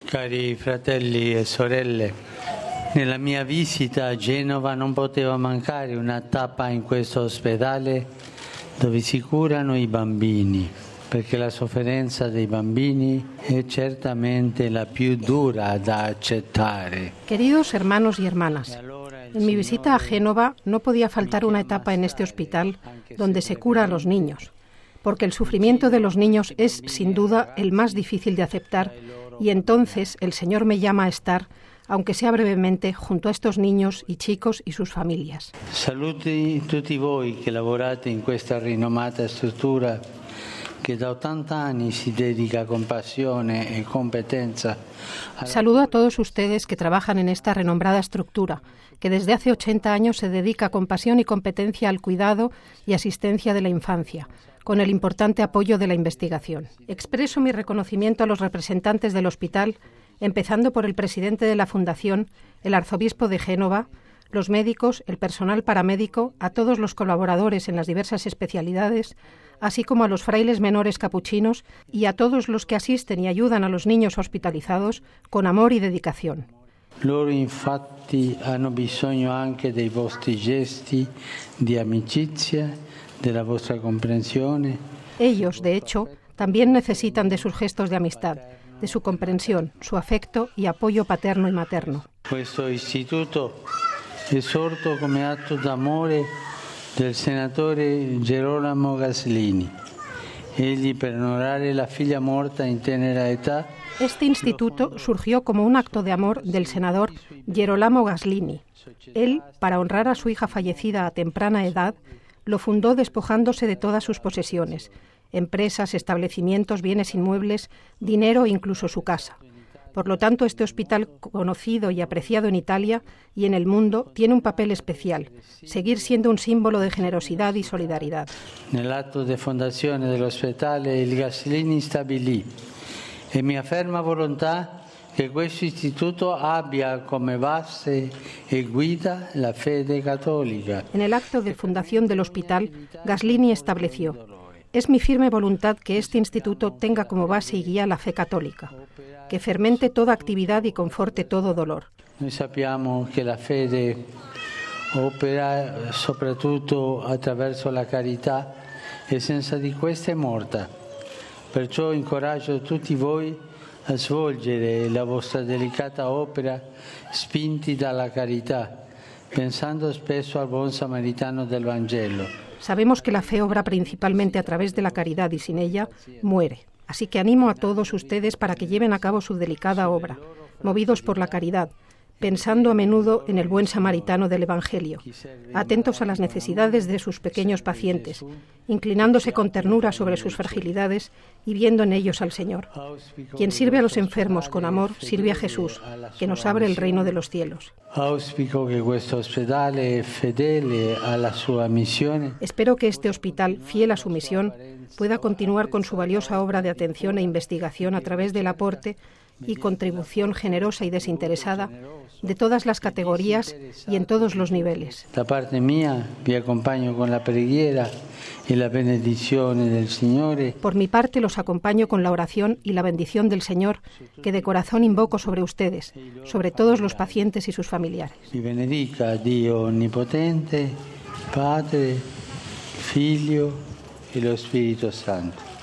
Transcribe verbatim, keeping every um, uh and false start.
Cari fratelli e sorelle, nella mia visita a Genova non poteva mancare una tappa in questo ospedale dove si curano i bambini, perché la sofferenza dei bambini è certamente la più dura da accettare. Queridos hermanos y hermanas, en mi visita a Génova no podía faltar una etapa en este hospital donde se cura a los niños, porque el sufrimiento de los niños es, sin duda, el más difícil de aceptar, y entonces el Señor me llama a estar, aunque sea brevemente, junto a estos niños y chicos y sus familias. Saluti tutti voi che lavorate in questa rinomata struttura che da ottanta anni si dedica con pasione e competenza. Saludo a todos ustedes que trabajan en esta renombrada estructura, que desde hace ochenta años se dedica con pasión y competencia al cuidado y asistencia de la infancia, con el importante apoyo de la investigación. Expreso mi reconocimiento a los representantes del hospital, empezando por el presidente de la Fundación, el arzobispo de Génova, los médicos, el personal paramédico, a todos los colaboradores en las diversas especialidades, así como a los frailes menores capuchinos y a todos los que asisten y ayudan a los niños hospitalizados con amor y dedicación. Loro infatti hanno bisogno anche dei vostri gesti di amicizia, della vostra comprensione. Ellos, de hecho, también necesitan de sus gestos de amistad, de su comprensión, su afecto y apoyo paterno y materno. Questo istituto è sorto come atto d'amore del senatore Gerolamo Gaslini. Egli, per onorare la figlia morta in tenera età. Este instituto surgió como un acto de amor del senador Gerolamo Gaslini. Él, para honrar a su hija fallecida a temprana edad, lo fundó despojándose de todas sus posesiones, empresas, establecimientos, bienes inmuebles, dinero e incluso su casa. Por lo tanto, este hospital, conocido y apreciado en Italia y en el mundo, tiene un papel especial, seguir siendo un símbolo de generosidad y solidaridad. Nell'atto di fondazione dell'ospedale il Gaslini stabilì: è mia ferma volontà che questo istituto abbia come base e guida la fede cattolica. En el acto de fundación del hospital, Gaslini estableció: es mi firme voluntad que este instituto tenga como base y guía la fe católica, que fermente toda actividad y conforte todo dolor. Noi sappiamo che la fede opera soprattutto attraverso la carità e senza di questa è morta. Perciò incoraggio tutti voi a svolgere la vostra delicata opera spinti dalla carità, pensando spesso al buon samaritano del Vangelo. Sabemos que la fe obra principalmente a través de la caridad y sin ella muere. Así que animo a todos ustedes para que lleven a cabo su delicada obra, movidos por la caridad, pensando a menudo en el buen samaritano del Evangelio, atentos a las necesidades de sus pequeños pacientes, inclinándose con ternura sobre sus fragilidades y viendo en ellos al Señor. Quien sirve a los enfermos con amor sirve a Jesús, que nos abre el reino de los cielos. Auspico que questo ospedale fedele alla sua missione. Espero que este hospital, fiel a su misión, pueda continuar con su valiosa obra de atención e investigación a través del aporte y contribución generosa y desinteresada de todas las categorías y en todos los niveles. Da parte mia vi accompagno con la preghiera e la benedizione del Signore. Por mi parte los acompaño con la oración y la bendición del Señor, que de corazón invoco sobre ustedes, sobre todos los pacientes y sus familiares. Vi benedica Dio Onnipotente, Padre, Figlio e lo Spirito Santo.